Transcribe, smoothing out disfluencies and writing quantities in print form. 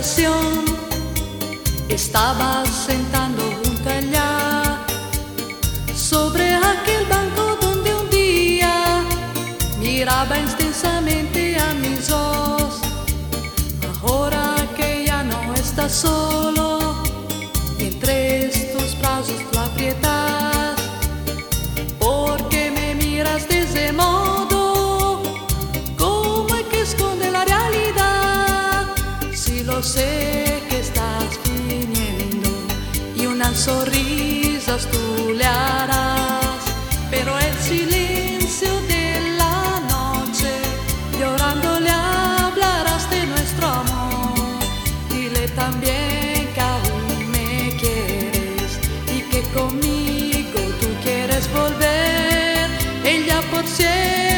estación. Estaba sentando junto a ella, sobre aquel banco donde un día miraba intensamente a mis ojos. Ahora que ya no estás solo, y entre estos brazos tú aprietas, porque me miras de ese modo, ¿cómo es que esconde la realidad? Si lo sé que estás viniendo y unas sonrisas tú le harás, pero el silencio de la noche, llorando le hablarás de nuestro amor. Dile también que aún me quieres y que conmigo tú quieres volver. Ella por siempre